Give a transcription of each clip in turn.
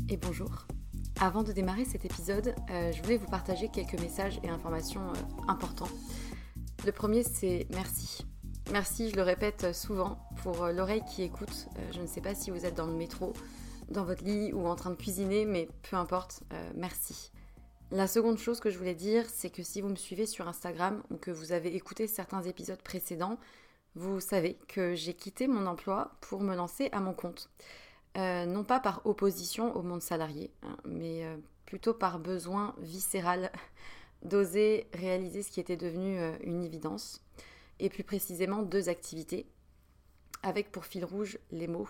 et bonjour. Avant de démarrer cet épisode, je voulais vous partager quelques messages et informations importants. Le premier, c'est merci. Merci, je le répète souvent, pour l'oreille qui écoute. Je ne sais pas si vous êtes dans le métro, dans votre lit ou en train de cuisiner, mais peu importe, merci. La seconde chose que je voulais dire, c'est que si vous me suivez sur Instagram ou que vous avez écouté certains épisodes précédents, vous savez que j'ai quitté mon emploi pour me lancer à mon compte. Non pas par opposition au monde salarié, mais plutôt par besoin viscéral d'oser réaliser ce qui était devenu une évidence, et plus précisément 2 activités, avec pour fil rouge les mots.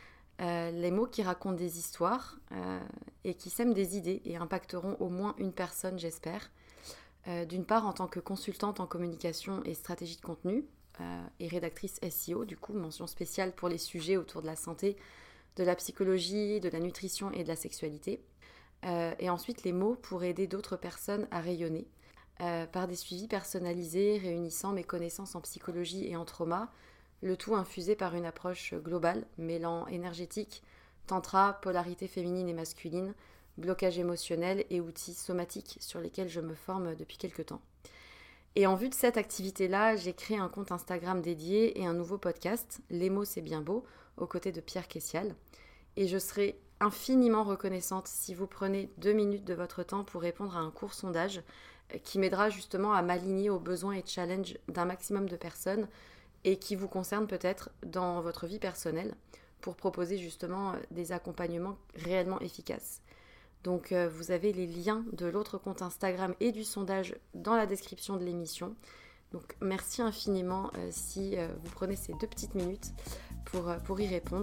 Les mots qui racontent des histoires et qui sèment des idées et impacteront au moins une personne, j'espère. D'une part, en tant que consultante en communication et stratégie de contenu et rédactrice SEO, du coup, mention spéciale pour les sujets autour de la santé, de la psychologie, de la nutrition et de la sexualité. Et ensuite, les mots pour aider d'autres personnes à rayonner par des suivis personnalisés réunissant mes connaissances en psychologie et en trauma, le tout infusé par une approche globale, mêlant énergétique, tantra, polarité féminine et masculine, blocage émotionnel et outils somatiques sur lesquels je me forme depuis quelques temps. Et en vue de cette activité-là, j'ai créé un compte Instagram dédié et un nouveau podcast, Les mots c'est bien beau, aux côtés de Pierre Kessial. Et je serai infiniment reconnaissante si vous prenez 2 minutes de votre temps pour répondre à un court sondage qui m'aidera justement à m'aligner aux besoins et challenges d'un maximum de personnes et qui vous concerne peut-être dans votre vie personnelle pour proposer justement des accompagnements réellement efficaces. Donc vous avez les liens de l'autre compte Instagram et du sondage dans la description de l'émission. Donc merci infiniment si vous prenez ces 2 petites minutes pour y répondre.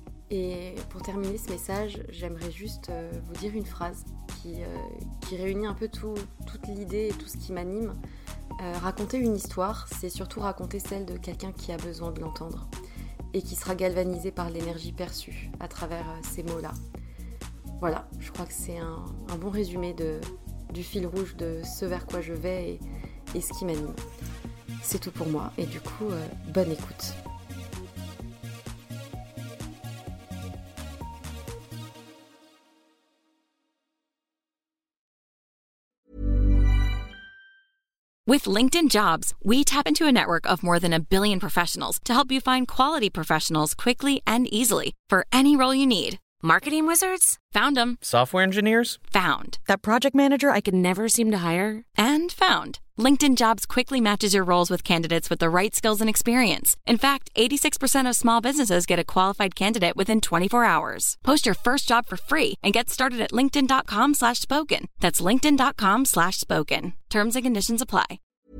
Et pour terminer ce message, j'aimerais juste vous dire une phrase qui réunit un peu toute l'idée et tout ce qui m'anime. Raconter une histoire, c'est surtout raconter celle de quelqu'un qui a besoin de l'entendre et qui sera galvanisé par l'énergie perçue à travers ces mots-là. Voilà, je crois que c'est un bon résumé du fil rouge de ce vers quoi je vais et ce qui m'anime. C'est tout pour moi et du coup, bonne écoute. With LinkedIn Jobs, we tap into a network of more than 1 billion professionals to help you find quality professionals quickly and easily for any role you need. Marketing wizards? Found them. Software engineers? Found. That project manager I could never seem to hire? And found. LinkedIn Jobs quickly matches your roles with candidates with the right skills and experience. In fact, 86% of small businesses get a qualified candidate within 24 hours. Post your first job for free and get started at linkedin.com/spoken. That's linkedin.com/spoken. Terms and conditions apply.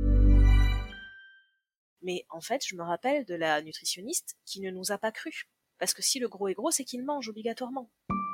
Mais en fait, je me rappelle de la nutritionniste qui ne nous a pas cru. Parce que si le gros est gros, c'est qu'il mange obligatoirement.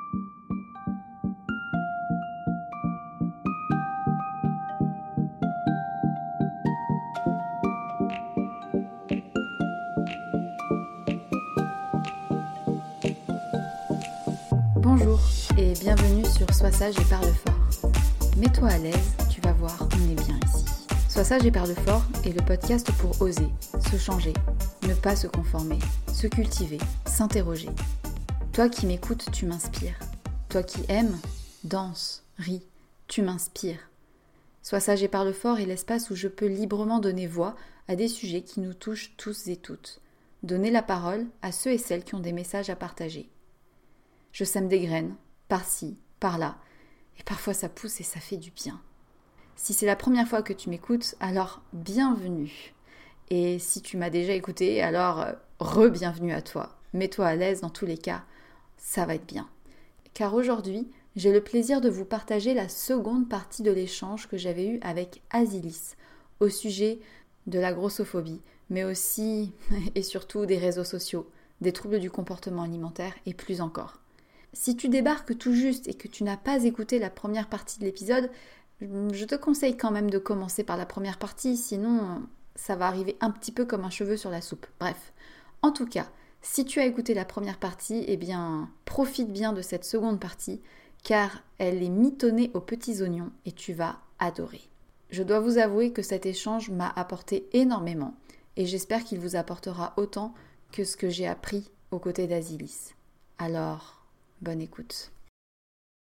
Bonjour et bienvenue sur Sois sage et parle fort. Mets-toi à l'aise, tu vas voir, on est bien ici. Sois sage et parle fort est le podcast pour oser, se changer, ne pas se conformer, se cultiver, s'interroger. Toi qui m'écoutes, tu m'inspires. Toi qui aimes, danse, ris, tu m'inspires. Sois sage et parle fort est l'espace où je peux librement donner voix à des sujets qui nous touchent tous et toutes. Donner la parole à ceux et celles qui ont des messages à partager. Je sème des graines, par-ci, par-là, et parfois ça pousse et ça fait du bien. Si c'est la première fois que tu m'écoutes, alors bienvenue. Et si tu m'as déjà écouté, alors re-bienvenue à toi. Mets-toi à l'aise dans tous les cas, ça va être bien. Car aujourd'hui, j'ai le plaisir de vous partager la seconde partie de l'échange que j'avais eu avec Azilis au sujet de la grossophobie, mais aussi et surtout des réseaux sociaux, des troubles du comportement alimentaire et plus encore. Si tu débarques tout juste et que tu n'as pas écouté la première partie de l'épisode, je te conseille quand même de commencer par la première partie, sinon ça va arriver un petit peu comme un cheveu sur la soupe. Bref, en tout cas, si tu as écouté la première partie, eh bien, profite bien de cette seconde partie, car elle est mitonnée aux petits oignons et tu vas adorer. Je dois vous avouer que cet échange m'a apporté énormément et j'espère qu'il vous apportera autant que ce que j'ai appris aux côtés d'Azilis. Alors, bonne écoute.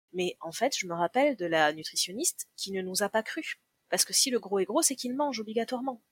Mais en fait, je me rappelle de la nutritionniste qui ne nous a pas cru. Parce que si le gros est gros, c'est qu'il mange obligatoirement.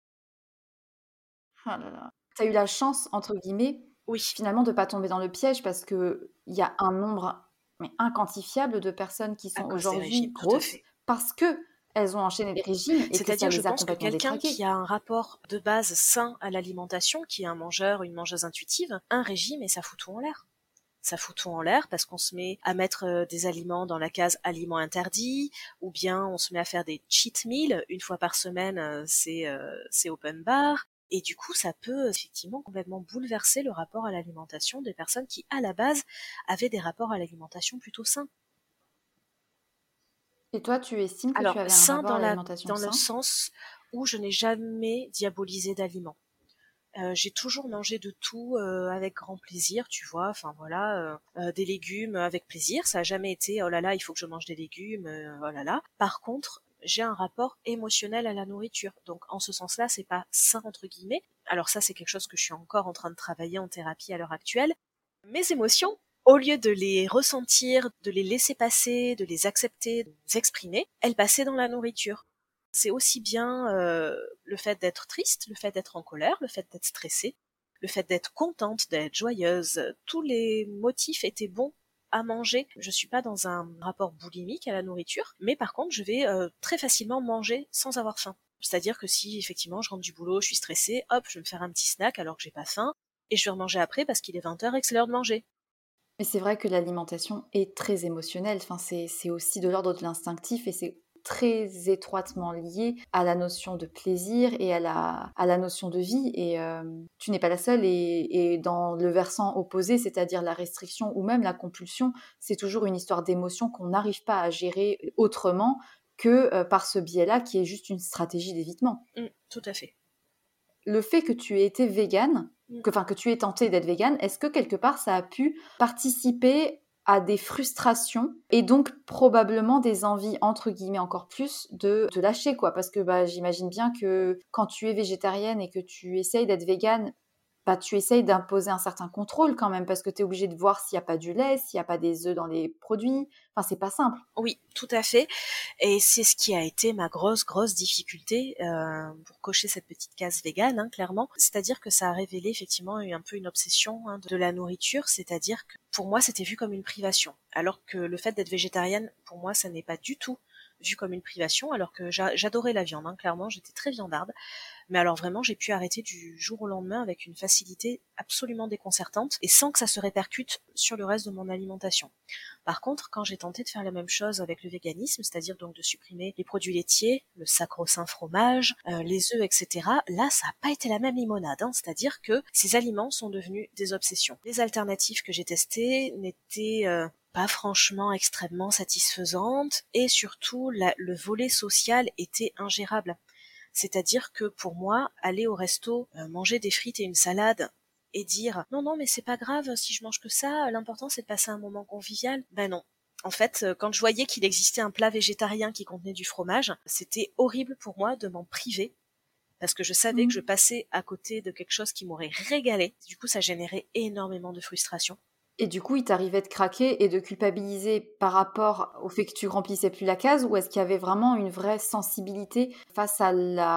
Oh là là. Tu as eu la chance, entre guillemets, Oui, finalement, de pas tomber dans le piège parce qu'il y a un nombre mais inquantifiable de personnes qui à sont cause des aujourd'hui régimes, tout à grosses fait. parce qu'elles ont enchaîné les régimes et que ça C'est-à-dire, je les a pense que complètement quelqu'un qui détraquées. a un rapport de base sain à l'alimentation, qui est un mangeur, une mangeuse intuitive, un régime et ça fout tout en l'air. Ça fout tout en l'air parce qu'on se met à mettre des aliments dans la case aliments interdits, ou bien on se met à faire des cheat meals, une fois par semaine, c'est open bar. Et du coup, ça peut effectivement complètement bouleverser le rapport à l'alimentation des personnes qui, à la base, avaient des rapports à l'alimentation plutôt sains. Et toi, tu estimes que tu Alors, avais un sain rapport à l'alimentation dans le sain? sens où je n'ai jamais diabolisé d'aliments. J'ai toujours mangé de tout avec grand plaisir, tu vois. Enfin voilà, des légumes avec plaisir. Ça a jamais été oh là là, il faut que je mange des légumes, oh là là. Par contre, j'ai un rapport émotionnel à la nourriture. Donc en ce sens-là, c'est pas sain entre guillemets. Alors ça, c'est quelque chose que je suis encore en train de travailler en thérapie à l'heure actuelle. Mes émotions, au lieu de les ressentir, de les laisser passer, de les accepter, de les exprimer, elles passaient dans la nourriture. C'est aussi bien le fait d'être triste, le fait d'être en colère, le fait d'être stressée, le fait d'être contente, d'être joyeuse. Tous les motifs étaient bons à manger. Je suis pas dans un rapport boulimique à la nourriture, mais par contre, je vais très facilement manger sans avoir faim. C'est-à-dire que si effectivement je rentre du boulot, je suis stressée, hop, je vais me faire un petit snack alors que j'ai pas faim, et je vais remanger après parce qu'il est 20h et que c'est l'heure de manger. Mais c'est vrai que l'alimentation est très émotionnelle. Enfin, c'est aussi de l'ordre de l'instinctif et c'est très étroitement lié à la notion de plaisir et à la notion de vie. Et tu n'es pas la seule. Et dans le versant opposé, c'est-à-dire la restriction ou même la compulsion, c'est toujours une histoire d'émotion qu'on n'arrive pas à gérer autrement que par ce biais-là qui est juste une stratégie d'évitement. Tout à fait. Le fait que tu aies été végane, que tu aies tenté d'être végane, est-ce que quelque part ça a pu participer à des frustrations et donc probablement des envies, entre guillemets encore plus, de te lâcher quoi? Parce que bah, j'imagine bien que quand tu es végétarienne et que tu essayes d'être végane, bah, tu essayes d'imposer un certain contrôle quand même parce que tu es obligé de voir s'il n'y a pas du lait, s'il n'y a pas des œufs dans les produits. Enfin, c'est pas simple. Oui, tout à fait. Et c'est ce qui a été ma grosse difficulté pour cocher cette petite case végane, hein, clairement. C'est-à-dire que ça a révélé effectivement un peu une obsession de la nourriture, c'est-à-dire que pour moi c'était vu comme une privation, alors que le fait d'être végétarienne, pour moi, ça n'est pas du tout vu comme une privation, alors que j'adorais la viande, hein, clairement, j'étais très viandarde. Mais alors vraiment, j'ai pu arrêter du jour au lendemain avec une facilité absolument déconcertante et sans que ça se répercute sur le reste de mon alimentation. Par contre, quand j'ai tenté de faire la même chose avec le véganisme, c'est-à-dire donc de supprimer les produits laitiers, le sacro-saint fromage, les œufs, etc., là, ça n'a pas été la même limonade, hein, c'est-à-dire que ces aliments sont devenus des obsessions. Les alternatives que j'ai testées n'étaient pas franchement extrêmement satisfaisantes et surtout le volet social était ingérable. C'est-à-dire que pour moi, aller au resto, manger des frites et une salade et dire non non mais c'est pas grave si je mange que ça, l'important c'est de passer un moment convivial. Ben non. En fait, quand je voyais qu'il existait un plat végétarien qui contenait du fromage, c'était horrible pour moi de m'en priver parce que je savais que je passais à côté de quelque chose qui m'aurait régalé. Du coup, ça générait énormément de frustration. Et du coup, il t'arrivait de craquer et de culpabiliser par rapport au fait que tu remplissais plus la case, ou est-ce qu'il y avait vraiment une vraie sensibilité face à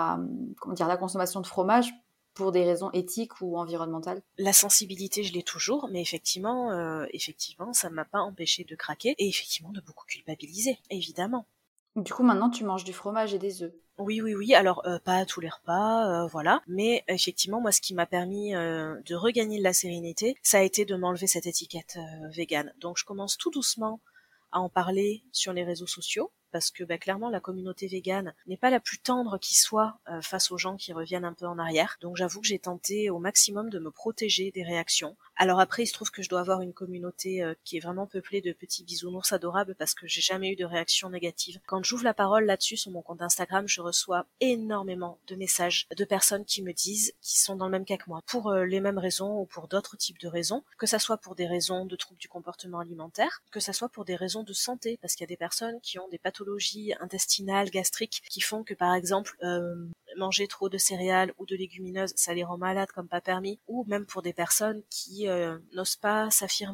la consommation de fromage pour des raisons éthiques ou environnementales? La sensibilité, je l'ai toujours, mais effectivement, ça ne m'a pas empêché de craquer et effectivement de beaucoup culpabiliser, évidemment. Du coup, maintenant, tu manges du fromage et des œufs. Oui, alors pas à tous les repas, voilà, mais effectivement, moi, ce qui m'a permis de regagner de la sérénité, ça a été de m'enlever cette étiquette végane. Donc, je commence tout doucement à en parler sur les réseaux sociaux, parce que clairement, la communauté végane n'est pas la plus tendre qui soit face aux gens qui reviennent un peu en arrière. Donc, j'avoue que j'ai tenté au maximum de me protéger des réactions. Alors après, il se trouve que je dois avoir une communauté qui est vraiment peuplée de petits bisounours adorables parce que j'ai jamais eu de réaction négative. Quand j'ouvre la parole là-dessus sur mon compte Instagram, je reçois énormément de messages de personnes qui me disent qu'ils sont dans le même cas que moi, pour les mêmes raisons ou pour d'autres types de raisons, que ça soit pour des raisons de troubles du comportement alimentaire, que ça soit pour des raisons de santé, parce qu'il y a des personnes qui ont des pathologies intestinales, gastriques, qui font que par exemple manger trop de céréales ou de légumineuses, ça les rend malades comme pas permis, ou même pour des personnes qui n'osent pas s'affirmer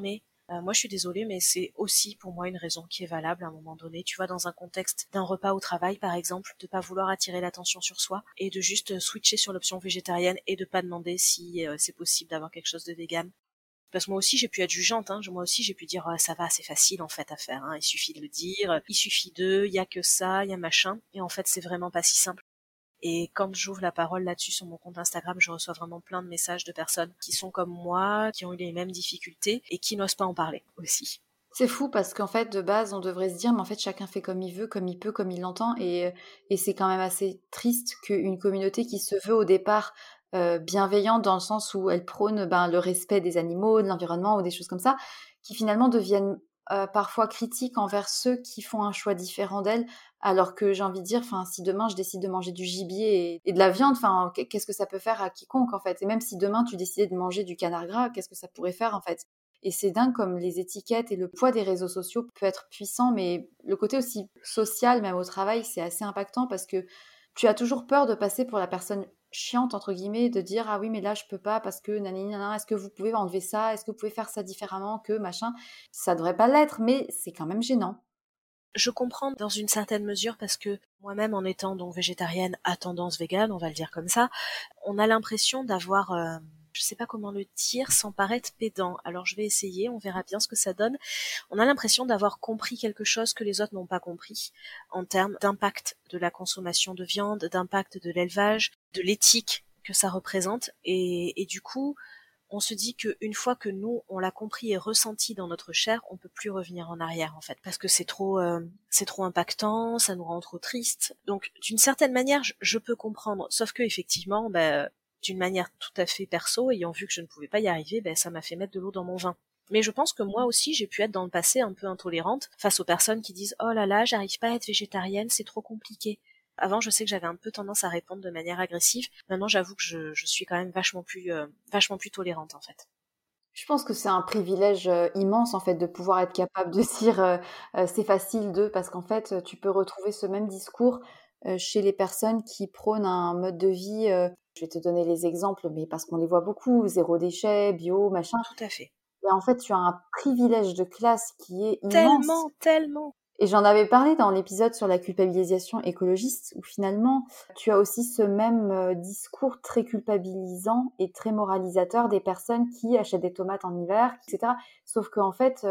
Moi, je suis désolée, mais c'est aussi pour moi une raison qui est valable à un moment donné. Tu vois, dans un contexte d'un repas au travail, par exemple, de pas vouloir attirer l'attention sur soi et de juste switcher sur l'option végétarienne et de pas demander si c'est possible d'avoir quelque chose de vegan. Parce que moi aussi, j'ai pu être jugeante, hein. Moi aussi, j'ai pu dire, ah, ça va, c'est facile, en fait, à faire, hein. Il suffit de le dire, il suffit il y a que ça, il y a machin. Et en fait, c'est vraiment pas si simple. Et quand j'ouvre la parole là-dessus sur mon compte Instagram, je reçois vraiment plein de messages de personnes qui sont comme moi, qui ont eu les mêmes difficultés et qui n'osent pas en parler aussi. C'est fou parce qu'en fait, de base, on devrait se dire, mais en fait, chacun fait comme il veut, comme il peut, comme il l'entend. Et c'est quand même assez triste qu'une communauté qui se veut au départ bienveillante dans le sens où elle prône le respect des animaux, de l'environnement ou des choses comme ça, qui finalement deviennent parfois critiques envers ceux qui font un choix différent d'elle. Alors que j'ai envie de dire, si demain je décide de manger du gibier et de la viande, qu'est-ce que ça peut faire à quiconque en fait? Et même si demain tu décidais de manger du canard gras, qu'est-ce que ça pourrait faire en fait? Et c'est dingue comme les étiquettes et le poids des réseaux sociaux peut être puissant, mais le côté aussi social, même au travail, c'est assez impactant parce que tu as toujours peur de passer pour la personne chiante, entre guillemets, de dire ah oui, mais là je peux pas parce que nanani nanana, est-ce que vous pouvez enlever ça? Est-ce que vous pouvez faire ça différemment que machin? Ça devrait pas l'être, mais c'est quand même gênant. Je comprends dans une certaine mesure parce que moi-même, en étant donc végétarienne à tendance végane, on va le dire comme ça, on a l'impression d'avoir je sais pas comment le dire sans paraître pédant. Alors je vais essayer, on verra bien ce que ça donne. On a l'impression d'avoir compris quelque chose que les autres n'ont pas compris en termes d'impact de la consommation de viande, d'impact de l'élevage, de l'éthique que ça représente. Et du coup, on se dit qu'une fois que nous, on l'a compris et ressenti dans notre chair, on peut plus revenir en arrière, en fait. Parce que c'est trop impactant, ça nous rend trop triste. Donc, d'une certaine manière, je peux comprendre. Sauf que, effectivement, d'une manière tout à fait perso, ayant vu que je ne pouvais pas y arriver, ça m'a fait mettre de l'eau dans mon vin. Mais je pense que moi aussi, j'ai pu être dans le passé un peu intolérante face aux personnes qui disent « Oh là là, j'arrive pas à être végétarienne, c'est trop compliqué ». Avant, je sais que j'avais un peu tendance à répondre de manière agressive. Maintenant, j'avoue que je suis quand même vachement plus tolérante, en fait. Je pense que c'est un privilège immense en fait de pouvoir être capable de dire c'est facile de parce qu'en fait tu peux retrouver ce même discours chez les personnes qui prônent un mode de vie. Je vais te donner les exemples, mais parce qu'on les voit beaucoup, zéro déchet, bio, machin. Tout à fait. Et en fait, tu as un privilège de classe qui est immense. Tellement, tellement. Et j'en avais parlé dans l'épisode sur la culpabilisation écologiste, où finalement, tu as aussi ce même discours très culpabilisant et très moralisateur des personnes qui achètent des tomates en hiver, etc. Sauf qu'en fait,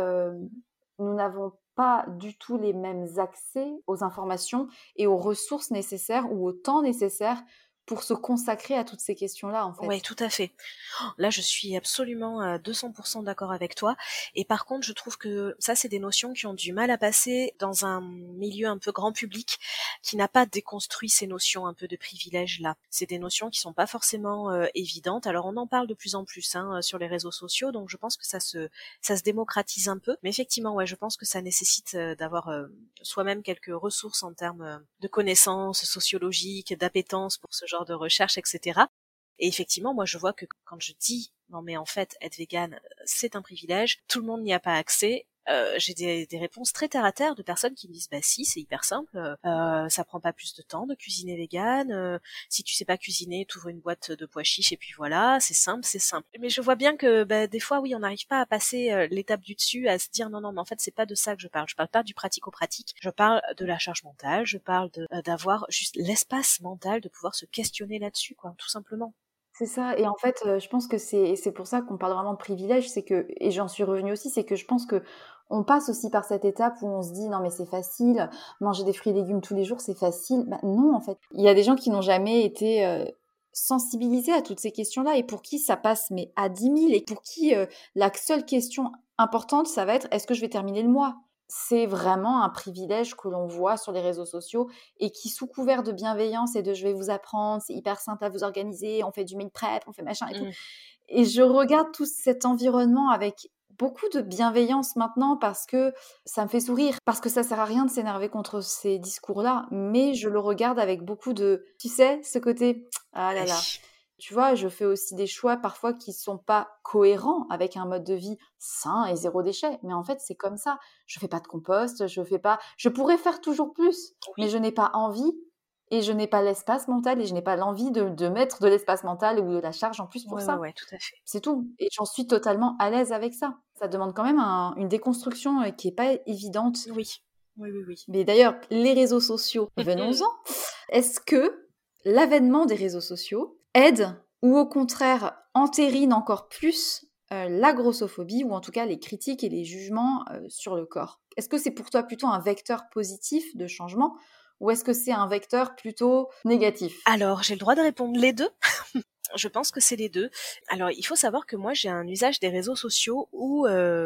nous n'avons pas du tout les mêmes accès aux informations et aux ressources nécessaires ou au temps nécessaire pour se consacrer à toutes ces questions-là, en Ouais, fait. tout à fait. Là, je suis absolument à 200% d'accord avec toi. Et par contre, je trouve que ça, c'est des notions qui ont du mal à passer dans un milieu un peu grand public qui n'a pas déconstruit ces notions un peu de privilèges là. C'est des notions qui sont pas forcément évidentes. Alors, on en parle de plus en plus sur les réseaux sociaux, donc je pense que ça se démocratise un peu. Mais effectivement, ouais, je pense que ça nécessite d'avoir soi-même quelques ressources en termes de connaissances sociologiques, d'appétence pour ce genre de recherche, etc. Et effectivement, moi, je vois que quand je dis non mais en fait, être végane, c'est un privilège, tout le monde n'y a pas accès. J'ai des réponses très terre à terre de personnes qui me disent bah si, c'est hyper simple, ça prend pas plus de temps de cuisiner végane, si tu sais pas cuisiner, t'ouvres une boîte de pois chiches et puis voilà, c'est simple, c'est simple. Mais je vois bien que des fois oui, on n'arrive pas à passer l'étape du dessus, à se dire non non mais en fait c'est pas de ça que je parle pas du pratico-pratique, je parle de la charge mentale, je parle de d'avoir juste l'espace mental de pouvoir se questionner là-dessus quoi, tout simplement. C'est ça et en fait, je pense que c'est pour ça qu'on parle vraiment de privilège, c'est que et j'en suis revenue aussi, c'est que je pense qu'on passe aussi par cette étape où on se dit: «Non mais c'est facile, manger des fruits et légumes tous les jours, c'est facile». Bah non, en fait. Il y a des gens qui n'ont jamais été, sensibilisés à toutes ces questions-là et pour qui ça passe mais à 10 000 et pour qui, la seule question importante, ça va être: «Est-ce que je vais terminer le mois?» C'est vraiment un privilège que l'on voit sur les réseaux sociaux et qui, sous couvert de bienveillance et de je vais vous apprendre, c'est hyper simple à vous organiser, on fait du meal prep, on fait machin et tout. Mmh. Et je regarde tout cet environnement avec beaucoup de bienveillance maintenant parce que ça me fait sourire, parce que ça sert à rien de s'énerver contre ces discours-là, mais je le regarde avec beaucoup de, tu sais, ce côté, ah là là. Oui. Tu vois, je fais aussi des choix parfois qui sont pas cohérents avec un mode de vie sain et zéro déchet. Mais en fait, c'est comme ça. Je fais pas de compost, je pourrais faire toujours plus, mais Oui. je n'ai pas envie et je n'ai pas l'espace mental et je n'ai pas l'envie de mettre de l'espace mental ou de la charge en plus pour ça. Ouais, tout à fait. C'est tout. Et j'en suis totalement à l'aise avec ça. Ça demande quand même une déconstruction qui est pas évidente. Oui. Mais d'ailleurs, les réseaux sociaux, venons-en. Est-ce que l'avènement des réseaux sociaux aide ou au contraire entérine encore plus la grossophobie ou en tout cas les critiques et les jugements sur le corps? Est-ce que c'est pour toi plutôt un vecteur positif de changement ou est-ce que c'est un vecteur plutôt négatif? Alors, j'ai le droit de répondre les deux. Je pense que c'est les deux. Alors, il faut savoir que moi, j'ai un usage des réseaux sociaux où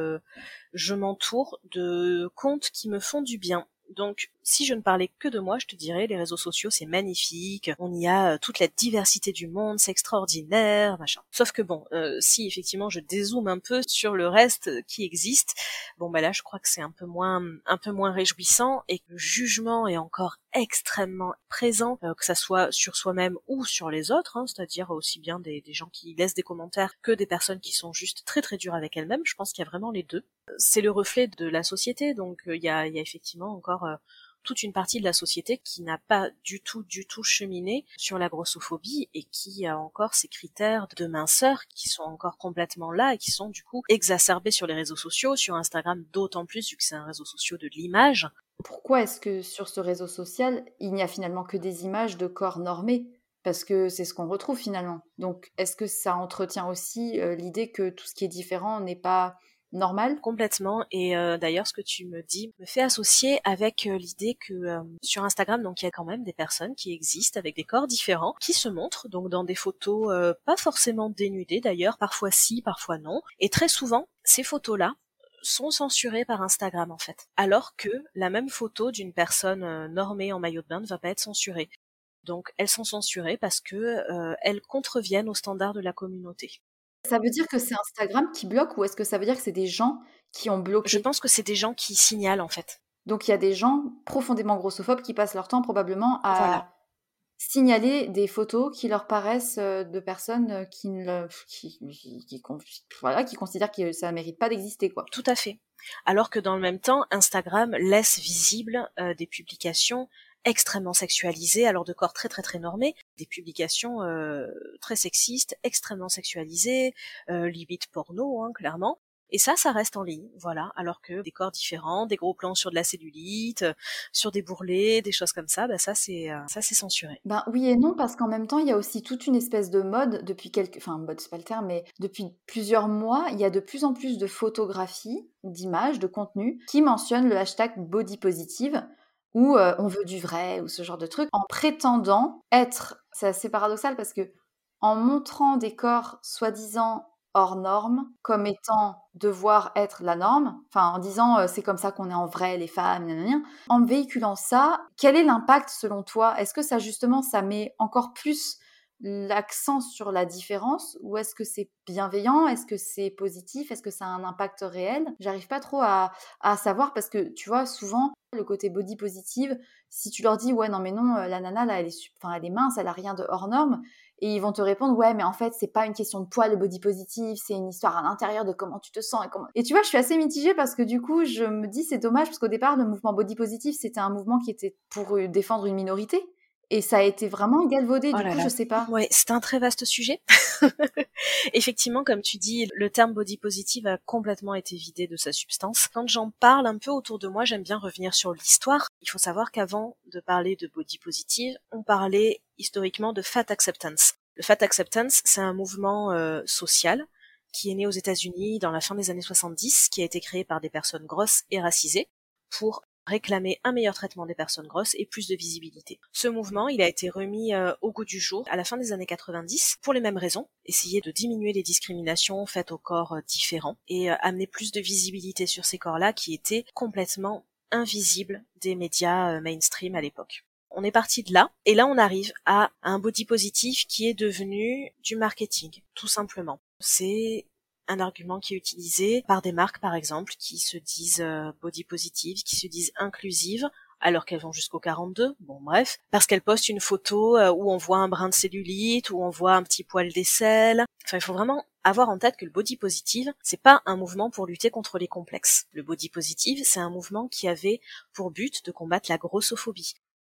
je m'entoure de comptes qui me font du bien. Donc, si je ne parlais que de moi, je te dirais, les réseaux sociaux, c'est magnifique, on y a toute la diversité du monde, c'est extraordinaire, machin. Sauf que bon, si effectivement je dézoome un peu sur le reste qui existe, bon bah là, je crois que c'est un peu moins réjouissant et que le jugement est encore extrêmement présent, que ça soit sur soi-même ou sur les autres, hein, c'est-à-dire aussi bien des gens qui laissent des commentaires que des personnes qui sont juste très très dures avec elles-mêmes. Je pense qu'il y a vraiment les deux. C'est le reflet de la société, donc il y a effectivement encore toute une partie de la société qui n'a pas du tout cheminé sur la grossophobie et qui a encore ces critères de minceur qui sont encore complètement là et qui sont du coup exacerbés sur les réseaux sociaux, sur Instagram d'autant plus vu que c'est un réseau social de l'image. Pourquoi est-ce que sur ce réseau social, il n'y a finalement que des images de corps normés? Parce que c'est ce qu'on retrouve finalement. Donc est-ce que ça entretient aussi l'idée que tout ce qui est différent n'est pas normal? Complètement. Et d'ailleurs, ce que tu me dis me fait associer avec l'idée que sur Instagram, donc il y a quand même des personnes qui existent avec des corps différents, qui se montrent donc dans des photos pas forcément dénudées d'ailleurs, parfois si, parfois non. Et très souvent, ces photos-là sont censurées par Instagram en fait. Alors que la même photo d'une personne normée en maillot de bain ne va pas être censurée. Donc elles sont censurées parce que elles contreviennent aux standards de la communauté. Ça veut dire que c'est Instagram qui bloque ou est-ce que ça veut dire que c'est des gens qui ont bloqué? Je pense que c'est des gens qui signalent en fait. Donc il y a des gens profondément grossophobes qui passent leur temps probablement à Voilà. signaler des photos qui leur paraissent de personnes qui considèrent que ça ne mérite pas d'exister, quoi. Tout à fait. Alors que dans le même temps, Instagram laisse visible des publications extrêmement sexualisées, alors de corps très très très normés, des publications très sexistes, extrêmement sexualisées, limite porno, hein, clairement. Et ça reste en ligne, voilà, alors que des corps différents, des gros plans sur de la cellulite, sur des bourrelets, des choses comme ça, bah ça c'est censuré. Ben oui et non, parce qu'en même temps, il y a aussi toute une espèce de mode depuis mode c'est pas le terme, mais depuis plusieurs mois, il y a de plus en plus de photographies, d'images, de contenus qui mentionnent le hashtag body positive ou on veut du vrai ou ce genre de truc en prétendant être, c'est assez paradoxal parce que en montrant des corps soi-disant hors normes, comme étant devoir être la norme, enfin en disant c'est comme ça qu'on est en vrai les femmes, nanana. En véhiculant ça, quel est l'impact selon toi? Est-ce que ça justement ça met encore plus l'accent sur la différence ou est-ce que c'est bienveillant? Est-ce que c'est positif? Est-ce que ça a un impact réel? J'arrive pas trop à savoir parce que tu vois souvent le côté body positive, si tu leur dis ouais non mais non la nana là elle est mince, elle a rien de hors norme. Et ils vont te répondre ouais mais en fait c'est pas une question de poids le body positive, c'est une histoire à l'intérieur de comment tu te sens et tu vois je suis assez mitigée parce que du coup je me dis c'est dommage parce qu'au départ le mouvement body positive c'était un mouvement qui était pour défendre une minorité et ça a été vraiment galvaudé Oh du là coup là. je sais pas. Ouais, c'est un très vaste sujet. Effectivement, comme tu dis, le terme body positive a complètement été vidé de sa substance. Quand j'en parle un peu autour de moi, j'aime bien revenir sur l'histoire. Il faut savoir qu'avant de parler de body positive, on parlait historiquement de fat acceptance. Le fat acceptance, c'est un mouvement social qui est né aux États-Unis dans la fin des années 70, qui a été créé par des personnes grosses et racisées pour réclamer un meilleur traitement des personnes grosses et plus de visibilité. Ce mouvement, il a été remis au goût du jour à la fin des années 90 pour les mêmes raisons, essayer de diminuer les discriminations faites aux corps différents et amener plus de visibilité sur ces corps-là qui étaient complètement invisibles des médias mainstream à l'époque. On est parti de là, et là on arrive à un body positif qui est devenu du marketing, tout simplement. C'est un argument qui est utilisé par des marques, par exemple, qui se disent body positive, qui se disent inclusives, alors qu'elles vont jusqu'au 42, bon bref, parce qu'elles postent une photo où on voit un brin de cellulite, où on voit un petit poil d'aisselle. Enfin, il faut vraiment avoir en tête que le body positive, c'est pas un mouvement pour lutter contre les complexes. Le body positive, c'est un mouvement qui avait pour but de combattre la grossophobie.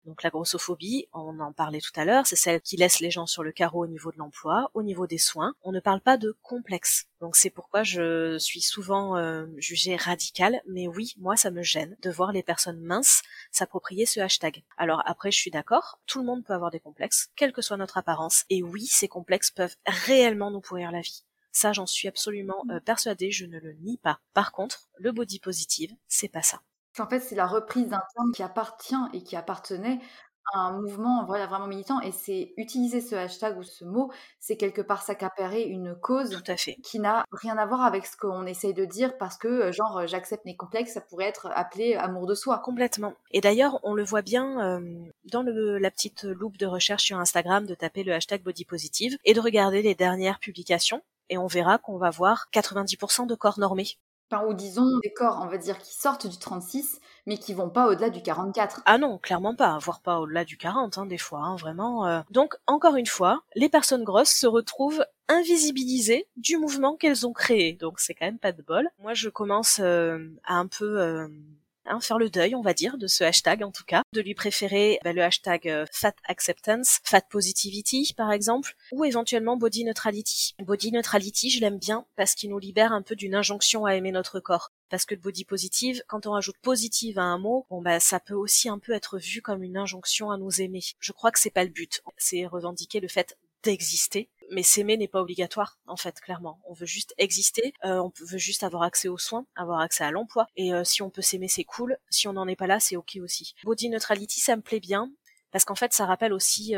Donc la grossophobie, on en parlait tout à l'heure, c'est celle qui laisse les gens sur le carreau au niveau de l'emploi, au niveau des soins. On ne parle pas de complexe. Donc c'est pourquoi je suis souvent jugée radicale, mais oui, moi ça me gêne de voir les personnes minces s'approprier ce hashtag. Alors après, je suis d'accord, tout le monde peut avoir des complexes, quelle que soit notre apparence, et oui, ces complexes peuvent réellement nous pourrir la vie. Ça, j'en suis absolument persuadée, je ne le nie pas. Par contre, le body positive, c'est pas ça. En fait, c'est la reprise d'un terme qui appartient et qui appartenait à un mouvement, voilà, vraiment militant. Et c'est utiliser ce hashtag ou ce mot, c'est quelque part s'accaparer une cause Tout à fait. qui n'a rien à voir avec ce qu'on essaye de dire parce que, genre, j'accepte mes complexes, ça pourrait être appelé amour de soi. Complètement. Et d'ailleurs, on le voit bien dans la petite loupe de recherche sur Instagram de taper le hashtag body positive et de regarder les dernières publications. Et on verra qu'on va voir 90% de corps normés. Enfin, ou disons des corps, on va dire, qui sortent du 36, mais qui vont pas au-delà du 44. Ah non, clairement pas, voire pas au-delà du 40, des fois, vraiment. Donc, encore une fois, les personnes grosses se retrouvent invisibilisées du mouvement qu'elles ont créé. Donc, c'est quand même pas de bol. Moi, je commence à un peu... faire le deuil, on va dire, de ce hashtag en tout cas, de lui préférer le hashtag Fat Acceptance, Fat Positivity par exemple, ou éventuellement Body Neutrality. Body Neutrality, je l'aime bien parce qu'il nous libère un peu d'une injonction à aimer notre corps. Parce que le body positive, quand on rajoute positive à un mot, ça peut aussi un peu être vu comme une injonction à nous aimer. Je crois que c'est pas le but. C'est revendiquer le fait d'exister. Mais s'aimer n'est pas obligatoire, en fait, clairement. On veut juste exister, on veut juste avoir accès aux soins, avoir accès à l'emploi. Et si on peut s'aimer, c'est cool. Si on n'en est pas là, c'est ok aussi. Body neutrality, ça me plaît bien, parce qu'en fait, ça rappelle aussi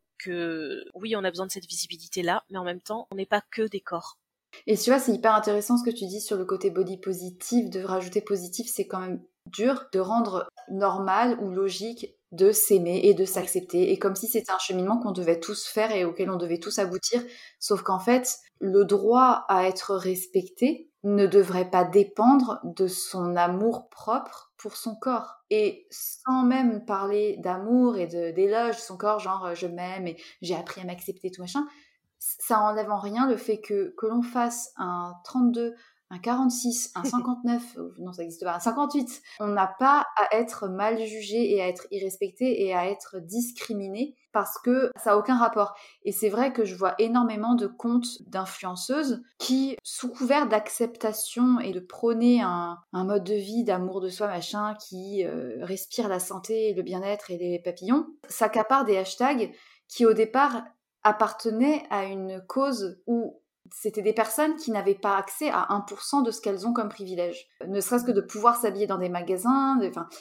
que oui, on a besoin de cette visibilité-là, mais en même temps, on n'est pas que des corps. Et tu vois, c'est hyper intéressant ce que tu dis sur le côté body positif, de rajouter positif, c'est quand même dur de rendre normal ou logique de s'aimer et de s'accepter, et comme si c'était un cheminement qu'on devait tous faire et auquel on devait tous aboutir, sauf qu'en fait, le droit à être respecté ne devrait pas dépendre de son amour propre pour son corps. Et sans même parler d'amour et d'éloge de son corps, genre je m'aime et j'ai appris à m'accepter, tout machin, ça enlève en rien le fait que l'on fasse un 32, un 46, un 59, non ça n'existe pas, un 58, on n'a pas à être mal jugé et à être irrespecté et à être discriminé parce que ça n'a aucun rapport. Et c'est vrai que je vois énormément de comptes d'influenceuses qui, sous couvert d'acceptation et de prôner un mode de vie, d'amour de soi, machin, qui respire la santé, le bien-être et les papillons, s'accaparent des hashtags qui au départ appartenaient à une cause où c'était des personnes qui n'avaient pas accès à 1% de ce qu'elles ont comme privilège. Ne serait-ce que de pouvoir s'habiller dans des magasins.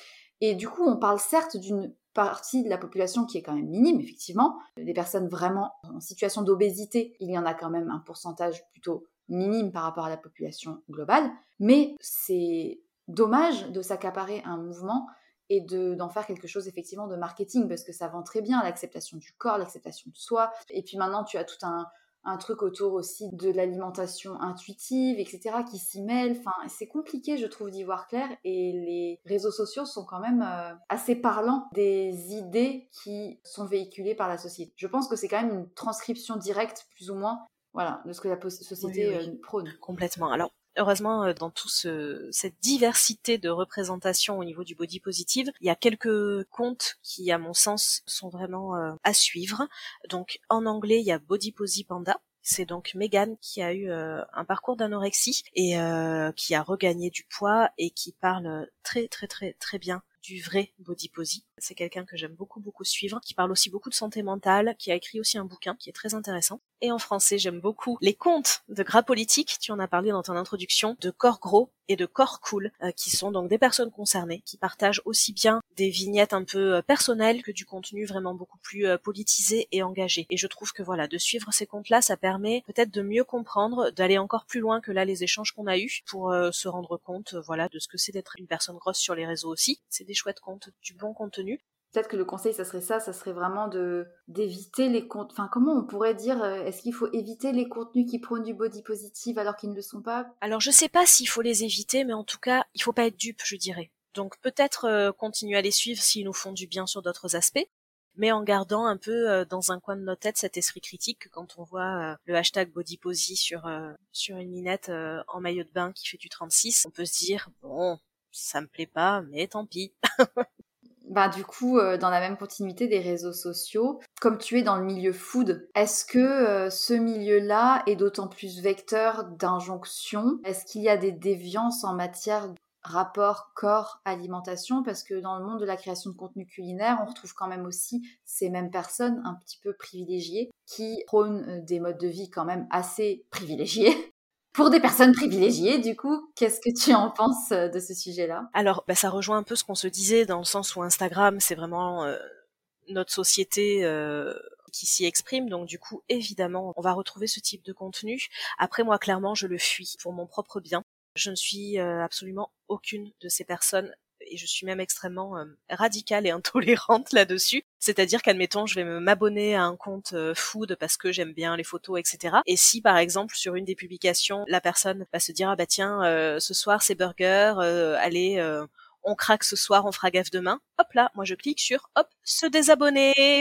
Et du coup, on parle certes d'une partie de la population qui est quand même minime, effectivement. Les personnes vraiment en situation d'obésité, il y en a quand même un pourcentage plutôt minime par rapport à la population globale. Mais c'est dommage de s'accaparer un mouvement et d'en faire quelque chose effectivement de marketing, parce que ça vend très bien l'acceptation du corps, l'acceptation de soi. Et puis maintenant, tu as tout un truc autour aussi de l'alimentation intuitive, etc., qui s'y mêle. Enfin, c'est compliqué, je trouve, d'y voir clair. Et les réseaux sociaux sont quand même assez parlants des idées qui sont véhiculées par la société. Je pense que c'est quand même une transcription directe, plus ou moins, voilà, de ce que la société prône. Complètement. Alors, heureusement, dans cette diversité de représentations au niveau du body positive, il y a quelques comptes qui, à mon sens, sont vraiment à suivre. Donc, en anglais, il y a Body Posy Panda. C'est donc Megan qui a eu un parcours d'anorexie et qui a regagné du poids et qui parle très très très très bien du vrai body posy. C'est quelqu'un que j'aime beaucoup suivre, qui parle aussi beaucoup de santé mentale, qui a écrit aussi un bouquin qui est très intéressant. Et en français, j'aime beaucoup les contes de Gras Politique, tu en as parlé dans ton introduction, de Corps Gros et de Corps Cool, qui sont donc des personnes concernées, qui partagent aussi bien des vignettes un peu personnelles que du contenu vraiment beaucoup plus politisé et engagé. Et je trouve que voilà, de suivre ces comptes-là, ça permet peut-être de mieux comprendre, d'aller encore plus loin que là les échanges qu'on a eus, pour se rendre compte voilà de ce que c'est d'être une personne grosse sur les réseaux aussi. C'est des chouettes comptes, du bon contenu. Peut-être que le conseil, ça serait vraiment d'éviter les contenus. Enfin, comment on pourrait dire, est-ce qu'il faut éviter les contenus qui prônent du body positive alors qu'ils ne le sont pas ? Alors, je sais pas s'il faut les éviter, mais en tout cas, il faut pas être dupe, je dirais. Donc, peut-être continuer à les suivre s'ils nous font du bien sur d'autres aspects, mais en gardant un peu dans un coin de notre tête cet esprit critique quand on voit le hashtag bodyposy sur une minette en maillot de bain qui fait du 36, on peut se dire, bon, ça me plaît pas, mais tant pis. Du coup, dans la même continuité des réseaux sociaux, comme tu es dans le milieu food, est-ce que ce milieu-là est d'autant plus vecteur d'injonction? Est-ce qu'il y a des déviances en matière de rapport corps-alimentation? Parce que dans le monde de la création de contenu culinaire, on retrouve quand même aussi ces mêmes personnes un petit peu privilégiées qui prônent des modes de vie quand même assez privilégiés. Pour des personnes privilégiées, du coup, qu'est-ce que tu en penses de ce sujet-là? Alors, ça rejoint un peu ce qu'on se disait dans le sens où Instagram, c'est vraiment notre société qui s'y exprime. Donc, du coup, évidemment, on va retrouver ce type de contenu. Après, moi, clairement, je le fuis pour mon propre bien. Je ne suis absolument aucune de ces personnes et je suis même extrêmement radicale et intolérante là-dessus. C'est-à-dire qu'admettons, je vais m'abonner à un compte food parce que j'aime bien les photos, etc. Et si, par exemple, sur une des publications, la personne va se dire « Ah bah tiens, ce soir c'est burger, allez, on craque ce soir, on fera gaffe demain », hop là, moi je clique sur « Hop, se désabonner »,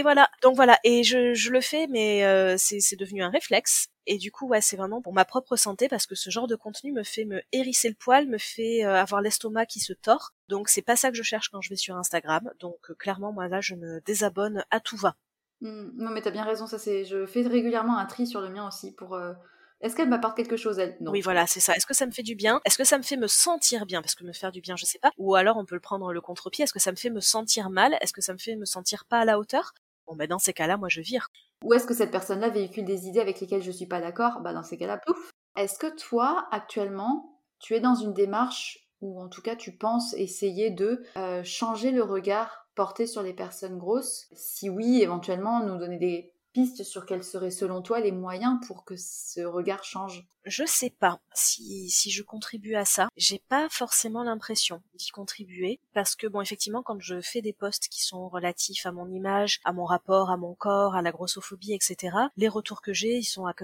voilà. Donc voilà, et je le fais, mais c'est devenu un réflexe. Et du coup, ouais, c'est vraiment pour ma propre santé parce que ce genre de contenu me fait me hérisser le poil, me fait avoir l'estomac qui se tord. Donc c'est pas ça que je cherche quand je vais sur Instagram. Donc clairement, moi là, je me désabonne à tout va. Non, mais t'as bien raison, je fais régulièrement un tri sur le mien aussi pour... Est-ce qu'elle m'apporte quelque chose, elle? Oui, Non. voilà, c'est ça. Est-ce que ça me fait du bien? Est-ce que ça me fait me sentir bien? Parce que me faire du bien, je sais pas. Ou alors on peut le prendre le contre-pied. Est-ce que ça me fait me sentir mal? Est-ce que ça me fait me sentir pas à la hauteur? Bon, dans ces cas-là, moi je vire. Ou est-ce que cette personne-là véhicule des idées avec lesquelles je suis pas d'accord? Dans ces cas-là, pouf. Est-ce que toi, actuellement, tu es dans une démarche, ou en tout cas tu penses essayer de changer le regard porté sur les personnes grosses? Si oui, éventuellement, nous donner des pistes sur quels seraient selon toi les moyens pour que ce regard change? Je sais pas si je contribue à ça. J'ai pas forcément l'impression d'y contribuer parce que bon, effectivement, quand je fais des posts qui sont relatifs à mon image, à mon rapport, à mon corps, à la grossophobie, etc., les retours que j'ai, ils sont à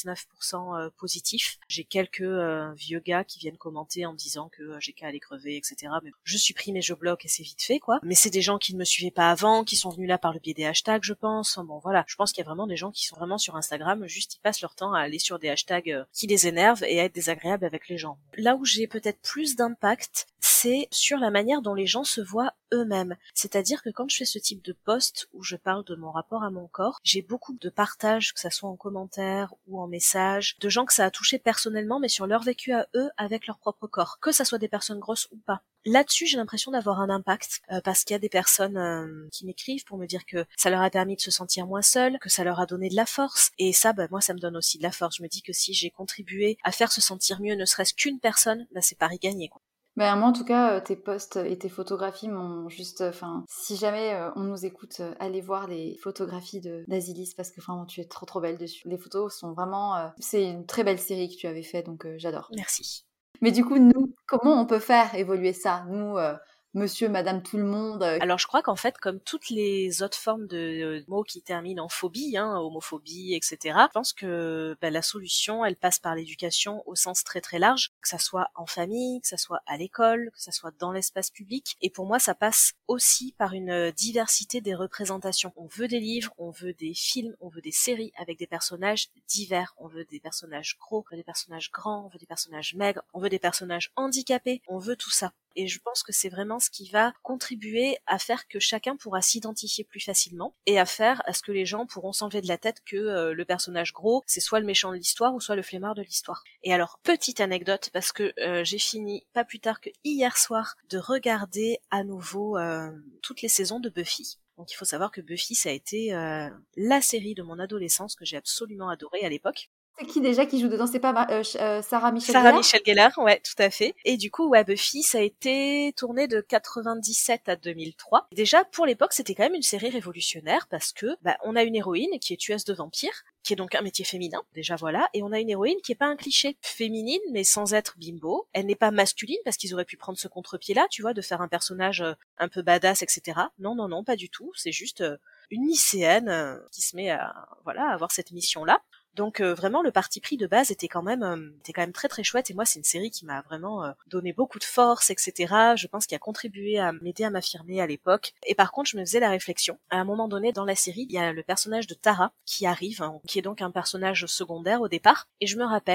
99% positifs. J'ai quelques vieux gars qui viennent commenter en me disant que j'ai qu'à aller crever, etc. Mais je supprime et je bloque et c'est vite fait, quoi. Mais c'est des gens qui ne me suivaient pas avant, qui sont venus là par le biais des hashtags, je pense. Enfin, bon, voilà. Je pense qu'il y a vraiment des gens qui sont vraiment sur Instagram, juste ils passent leur temps à aller sur des hashtags qui les énervent et à être désagréables avec les gens. Là où j'ai peut-être plus d'impact, c'est sur la manière dont les gens se voient eux-mêmes. C'est-à-dire que quand je fais ce type de post où je parle de mon rapport à mon corps, j'ai beaucoup de partages, que ça soit en commentaire ou en message, de gens que ça a touché personnellement, mais sur leur vécu à eux avec leur propre corps, que ça soit des personnes grosses ou pas. Là-dessus, j'ai l'impression d'avoir un impact, parce qu'il y a des personnes qui m'écrivent pour me dire que ça leur a permis de se sentir moins seules, que ça leur a donné de la force, et ça, moi, ça me donne aussi de la force. Je me dis que si j'ai contribué à faire se sentir mieux, ne serait-ce qu'une personne, c'est pari gagné, quoi. Moi, en tout cas, tes posts et tes photographies m'ont juste... si jamais on nous écoute, allez voir les photographies d'Azilis parce que vraiment, tu es trop trop belle dessus. Les photos sont vraiment... c'est une très belle série que tu avais fait, donc j'adore. Merci. Mais du coup, nous, comment on peut faire évoluer ça? Nous, monsieur, madame, tout le monde... Alors je crois qu'en fait, comme toutes les autres formes de mots qui terminent en phobie, homophobie, etc., je pense que la solution, elle passe par l'éducation au sens très très large, que ça soit en famille, que ça soit à l'école, que ça soit dans l'espace public. Et pour moi, ça passe aussi par une diversité des représentations. On veut des livres, on veut des films, on veut des séries avec des personnages divers. On veut des personnages gros, on veut des personnages grands, on veut des personnages maigres, on veut des personnages handicapés, on veut tout ça. Et je pense que c'est vraiment ce qui va contribuer à faire que chacun pourra s'identifier plus facilement et à faire à ce que les gens pourront s'enlever de la tête que le personnage gros, c'est soit le méchant de l'histoire ou soit le flemmard de l'histoire. Et alors, petite anecdote, parce que j'ai fini pas plus tard que hier soir de regarder à nouveau toutes les saisons de Buffy. Donc il faut savoir que Buffy, ça a été la série de mon adolescence que j'ai absolument adorée à l'époque. C'est qui déjà qui joue dedans? C'est pas Sarah Michelle Sarah Gellar? Michelle Gellar, ouais, tout à fait. Et du coup, Buffy, ça a été tourné de 97 à 2003. Déjà, pour l'époque, c'était quand même une série révolutionnaire parce que on a une héroïne qui est tueuse de vampires, qui est donc un métier féminin, déjà voilà, et on a une héroïne qui est pas un cliché, féminine mais sans être bimbo. Elle n'est pas masculine parce qu'ils auraient pu prendre ce contre-pied-là, tu vois, de faire un personnage un peu badass, etc. Non, pas du tout. C'est juste une lycéenne qui se met à avoir cette mission-là. Donc vraiment le parti pris de base était quand même très très chouette et moi c'est une série qui m'a vraiment donné beaucoup de force, etc. Je pense qu'il a contribué à m'aider à m'affirmer à l'époque. Et par contre je me faisais la réflexion, à un moment donné dans la série il y a le personnage de Tara qui arrive, qui est donc un personnage secondaire au départ, et je me rappelle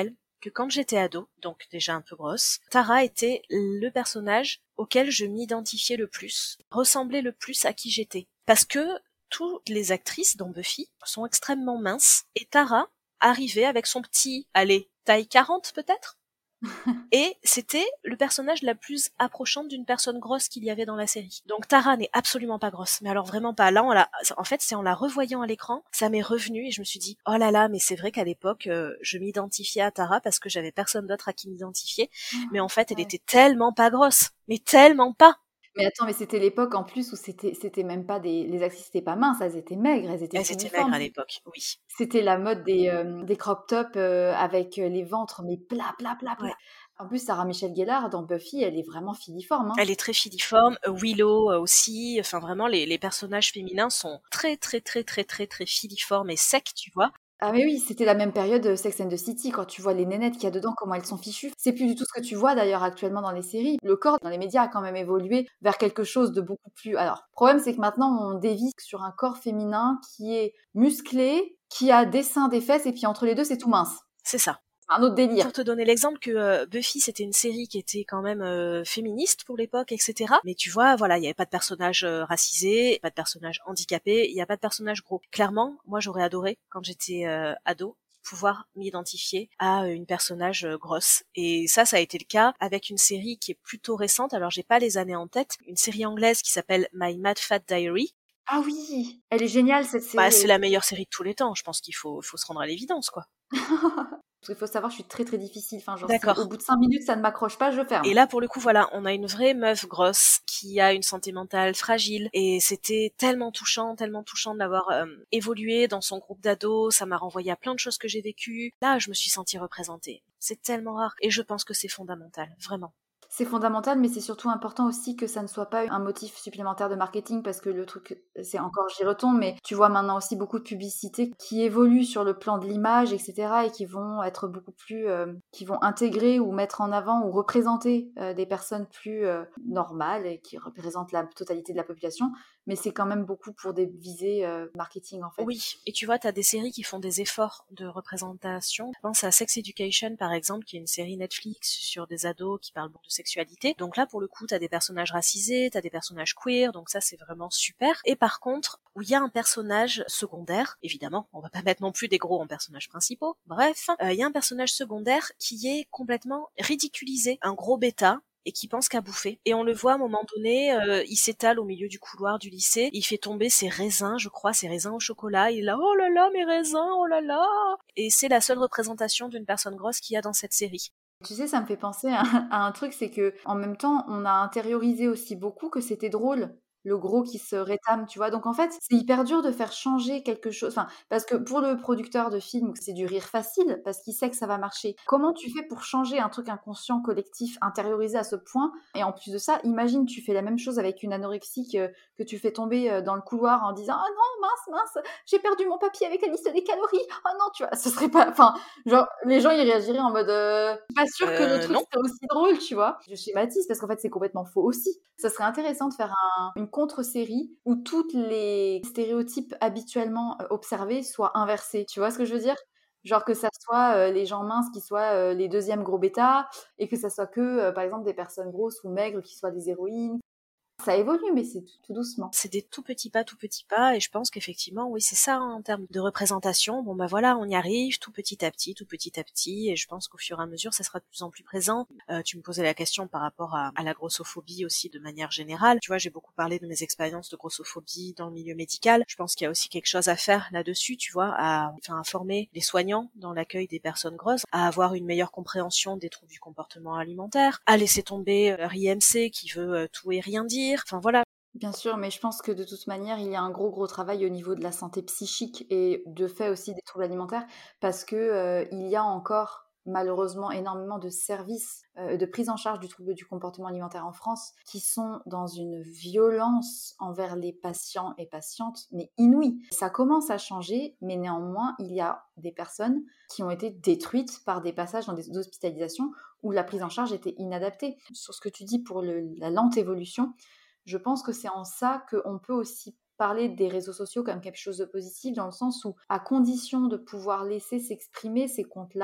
que quand j'étais ado, donc déjà un peu grosse, Tara était le personnage auquel je m'identifiais le plus, ressemblait le plus à qui j'étais. Parce que toutes les actrices dans Buffy sont extrêmement minces, et Tara arrivait avec son petit, allez, taille 40 peut-être. Et c'était le personnage la plus approchante d'une personne grosse qu'il y avait dans la série. Donc Tara n'est absolument pas grosse, mais alors vraiment pas. Là, en fait, c'est en la revoyant à l'écran, ça m'est revenu et je me suis dit, oh là là, mais c'est vrai qu'à l'époque, je m'identifiais à Tara parce que j'avais personne d'autre à qui m'identifier. Mais en fait, elle Ouais. était tellement pas grosse, mais tellement pas. Mais attends, mais c'était l'époque en plus où c'était même pas les actrices étaient pas minces, elles étaient maigres, elles étaient Elles étaient maigres filiformes. à l'époque, oui. C'était la mode des crop tops avec les ventres mais plats, plats, plats, plats. Ouais. En plus, Sarah Michelle Gellar dans Buffy, elle est vraiment filiforme. Hein. Elle est très filiforme, Willow aussi, enfin vraiment les personnages féminins sont très très très très très très filiformes et secs, tu vois. Ah mais oui, c'était la même période Sex and the City, quand tu vois les nénettes qu'il y a dedans, comment elles sont fichues. C'est plus du tout ce que tu vois d'ailleurs actuellement dans les séries. Le corps dans les médias a quand même évolué vers quelque chose de beaucoup plus... Alors, le problème c'est que maintenant on dévie sur un corps féminin qui est musclé, qui a des seins, des fesses, et puis entre les deux c'est tout mince. C'est ça. C'est un autre délire. Pour te donner l'exemple que Buffy c'était une série qui était quand même féministe pour l'époque, etc. Mais tu vois, voilà, il n'y avait pas de personnage racisé, pas de personnage handicapé, il n'y a pas de personnage gros. Clairement, moi j'aurais adoré quand j'étais ado pouvoir m'identifier à une personnage grosse. Et ça a été le cas avec une série qui est plutôt récente. Alors j'ai pas les années en tête, une série anglaise qui s'appelle My Mad Fat Diary. Ah oui, elle est géniale cette Bah, série. c'est la meilleure série de tous les temps. Je pense qu'il faut se rendre à l'évidence, quoi. Parce qu'il faut savoir, je suis très très difficile. Enfin, genre, si au D'accord. bout de 5 minutes ça ne m'accroche pas, je ferme. Et là, pour le coup, voilà, on a une vraie meuf grosse qui a une santé mentale fragile. Et c'était tellement touchant de l'avoir évolué dans son groupe d'ados. Ça m'a renvoyé à plein de choses que j'ai vécues. Là, je me suis sentie représentée. C'est tellement rare. Et je pense que c'est fondamental, vraiment. C'est fondamental, mais c'est surtout important aussi que ça ne soit pas un motif supplémentaire de marketing, parce que le truc, c'est encore, j'y retombe, mais tu vois maintenant aussi beaucoup de publicités qui évoluent sur le plan de l'image, etc., et qui vont être beaucoup plus, qui vont intégrer ou mettre en avant ou représenter des personnes plus normales et qui représentent la totalité de la population, mais c'est quand même beaucoup pour des visées marketing en fait. Oui, et tu vois, t'as des séries qui font des efforts de représentation. Je pense à Sex Education, par exemple, qui est une série Netflix sur des ados qui parlent de sexualité. Donc là, pour le coup, t'as des personnages racisés, t'as des personnages queer, donc ça, c'est vraiment super. Et par contre, où il y a un personnage secondaire, évidemment, on va pas mettre non plus des gros en personnages principaux, bref, il y a un personnage secondaire qui est complètement ridiculisé, un gros bêta, et qui pense qu'à bouffer. Et on le voit à un moment donné, il s'étale au milieu du couloir du lycée, il fait tomber ses raisins, je crois, ses raisins au chocolat, il est là, oh là là, mes raisins, oh là là. Et c'est la seule représentation d'une personne grosse qu'il y a dans cette série. Tu sais, ça me fait penser à un truc, c'est que en même temps, on a intériorisé aussi beaucoup que c'était drôle, le gros qui se rétame, tu vois. Donc en fait, c'est hyper dur de faire changer quelque chose. Enfin, parce que pour le producteur de film, c'est du rire facile, parce qu'il sait que ça va marcher. Comment tu fais pour changer un truc inconscient, collectif, intériorisé à ce point? Et en plus de ça, imagine, tu fais la même chose avec une anorexique que tu fais tomber dans le couloir en disant «Ah non, mince, j'ai perdu mon papier avec la liste des calories. Oh non», tu vois, ce serait pas... Enfin, genre, les gens, ils réagiraient en mode pas sûr que le truc Non. serait aussi drôle, tu vois. Je schématise parce qu'en fait, c'est complètement faux aussi. Ça serait intéressant de faire une contre-série où toutes les stéréotypes habituellement observés soient inversés. Tu vois ce que je veux dire? Genre que ça soit les gens minces qui soient les deuxièmes gros bêtas, et que ça soit que, par exemple, des personnes grosses ou maigres qui soient des héroïnes. Ça évolue, mais c'est tout doucement. C'est des tout petits pas, et je pense qu'effectivement, oui, c'est ça, hein, en termes de représentation. Bon, bah voilà, on y arrive, tout petit à petit, et je pense qu'au fur et à mesure, ça sera de plus en plus présent. Tu me posais la question par rapport à la grossophobie aussi, de manière générale. Tu vois, j'ai beaucoup parlé de mes expériences de grossophobie dans le milieu médical. Je pense qu'il y a aussi quelque chose à faire là-dessus, tu vois, à former les soignants dans l'accueil des personnes grosses, à avoir une meilleure compréhension des troubles du comportement alimentaire, à laisser tomber leur IMC qui veut tout et rien dire. Enfin voilà. Bien sûr, mais je pense que de toute manière, il y a un gros travail au niveau de la santé psychique et de fait aussi des troubles alimentaires, parce que il y a encore malheureusement énormément de services de prise en charge du trouble du comportement alimentaire en France qui sont dans une violence envers les patients et patientes, mais inouïe. Ça commence à changer, mais néanmoins, il y a des personnes qui ont été détruites par des passages dans des hospitalisations où la prise en charge était inadaptée. Sur ce que tu dis pour la lente évolution, je pense que c'est en ça qu'on peut aussi parler des réseaux sociaux comme quelque chose de positif, dans le sens où, à condition de pouvoir laisser s'exprimer ces comptes-là,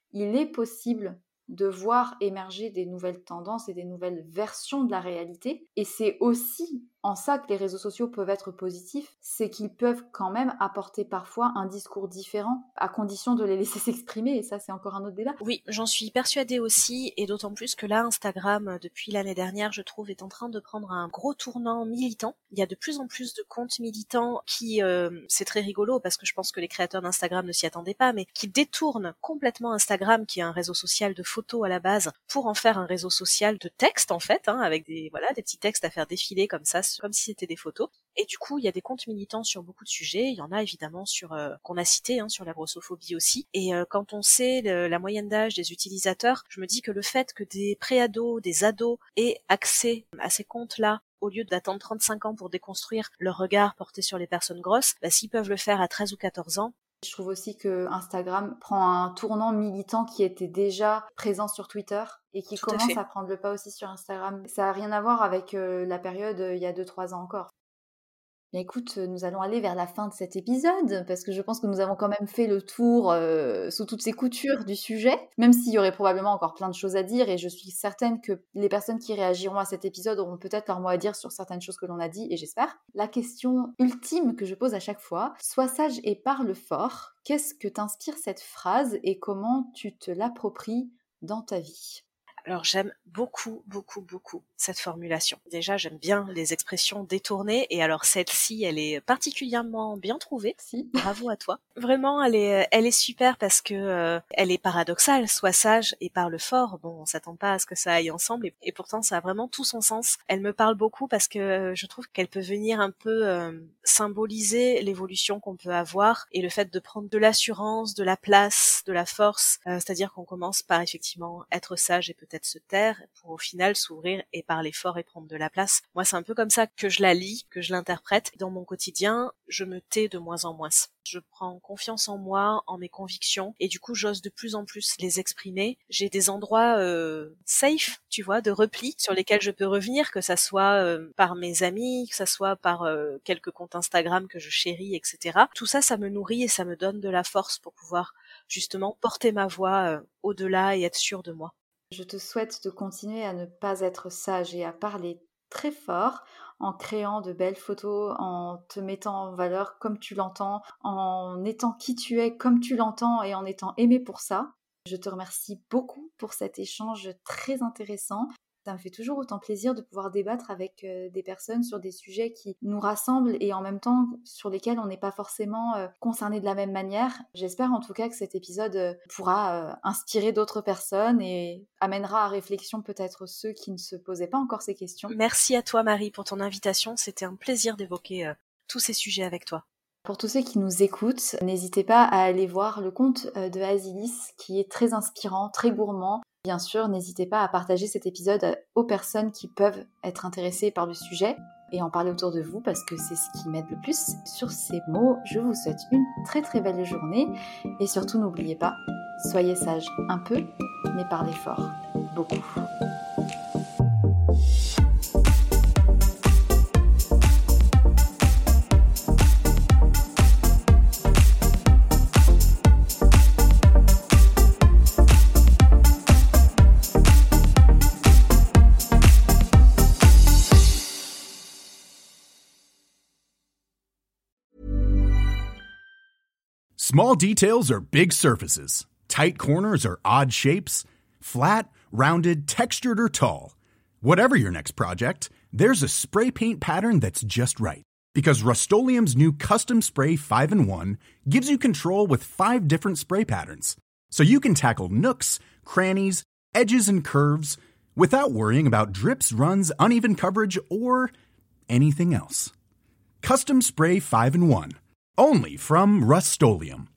il est possible de voir émerger des nouvelles tendances et des nouvelles versions de la réalité. Et c'est aussi en ça que les réseaux sociaux peuvent être positifs, c'est qu'ils peuvent quand même apporter parfois un discours différent, à condition de les laisser s'exprimer, et ça c'est encore un autre débat. Oui, j'en suis persuadée aussi, et d'autant plus que là, Instagram, depuis l'année dernière, je trouve, est en train de prendre un gros tournant militant. Il y a de plus en plus de comptes militants qui, c'est très rigolo, parce que je pense que les créateurs d'Instagram ne s'y attendaient pas, mais qui détournent complètement Instagram, qui est un réseau social de photos à la base, pour en faire un réseau social de texte, en fait, avec des petits textes à faire défiler comme ça, comme si c'était des photos. Et du coup, il y a des comptes militants sur beaucoup de sujets. Il y en a évidemment sur qu'on a cité, sur la grossophobie aussi. Et quand on sait la moyenne d'âge des utilisateurs, je me dis que le fait que des préados, des ados aient accès à ces comptes-là, au lieu d'attendre 35 ans pour déconstruire leur regard porté sur les personnes grosses, s'ils peuvent le faire à 13 ou 14 ans, je trouve aussi que Instagram prend un tournant militant qui était déjà présent sur Twitter et qui commence à prendre le pas aussi sur Instagram. Ça n'a rien à voir avec la période il y a 2-3 ans encore. Bien écoute, nous allons aller vers la fin de cet épisode, parce que je pense que nous avons quand même fait le tour sous toutes ces coutures du sujet, même s'il y aurait probablement encore plein de choses à dire, et je suis certaine que les personnes qui réagiront à cet épisode auront peut-être leur mot à dire sur certaines choses que l'on a dit, et j'espère. La question ultime que je pose à chaque fois, sois sage et parle fort, qu'est-ce que t'inspire cette phrase et comment tu te l'appropries dans ta vie ? Alors j'aime beaucoup cette formulation. Déjà, j'aime bien les expressions détournées, et alors celle-ci, elle est particulièrement bien trouvée. Si. Bravo à toi. Vraiment, elle est super parce que elle est paradoxale. Sois sage et parle fort. Bon, on s'attend pas à ce que ça aille ensemble, et pourtant ça a vraiment tout son sens. Elle me parle beaucoup parce que je trouve qu'elle peut venir un peu symboliser l'évolution qu'on peut avoir et le fait de prendre de l'assurance, de la place, de la force. C'est-à-dire qu'on commence par effectivement être sage et peut-être se taire pour au final s'ouvrir et parler fort et prendre de la place. Moi, c'est un peu comme ça que je la lis, que je l'interprète. Dans mon quotidien, je me tais de moins en moins. Je prends confiance en moi, en mes convictions, et du coup, j'ose de plus en plus les exprimer. J'ai des endroits safe, tu vois, de repli sur lesquels je peux revenir, que ça soit par mes amis, que ça soit par quelques comptes Instagram que je chéris, etc. Tout ça, ça me nourrit et ça me donne de la force pour pouvoir justement porter ma voix au-delà et être sûre de moi. Je te souhaite de continuer à ne pas être sage et à parler très fort en créant de belles photos, en te mettant en valeur comme tu l'entends, en étant qui tu es comme tu l'entends et en étant aimé pour ça. Je te remercie beaucoup pour cet échange très intéressant. Ça me fait toujours autant plaisir de pouvoir débattre avec des personnes sur des sujets qui nous rassemblent et en même temps sur lesquels on n'est pas forcément concernés de la même manière. J'espère en tout cas que cet épisode pourra inspirer d'autres personnes et amènera à réflexion peut-être ceux qui ne se posaient pas encore ces questions. Merci à toi Marie pour ton invitation, c'était un plaisir d'évoquer tous ces sujets avec toi. Pour tous ceux qui nous écoutent, n'hésitez pas à aller voir le compte de Asilis qui est très inspirant, très gourmand. Bien sûr, n'hésitez pas à partager cet épisode aux personnes qui peuvent être intéressées par le sujet et en parler autour de vous parce que c'est ce qui m'aide le plus. Sur ces mots, je vous souhaite une très très belle journée et surtout n'oubliez pas, soyez sages un peu, mais parlez fort, beaucoup. Small details are big surfaces. Tight corners are odd shapes. Flat, rounded, textured, or tall. Whatever your next project, there's a spray paint pattern that's just right. Because Rust-Oleum's new Custom Spray 5-in-1 gives you control with 5 different spray patterns. So you can tackle nooks, crannies, edges, and curves without worrying about drips, runs, uneven coverage, or anything else. Custom Spray 5-in-1. Only from Rust-Oleum.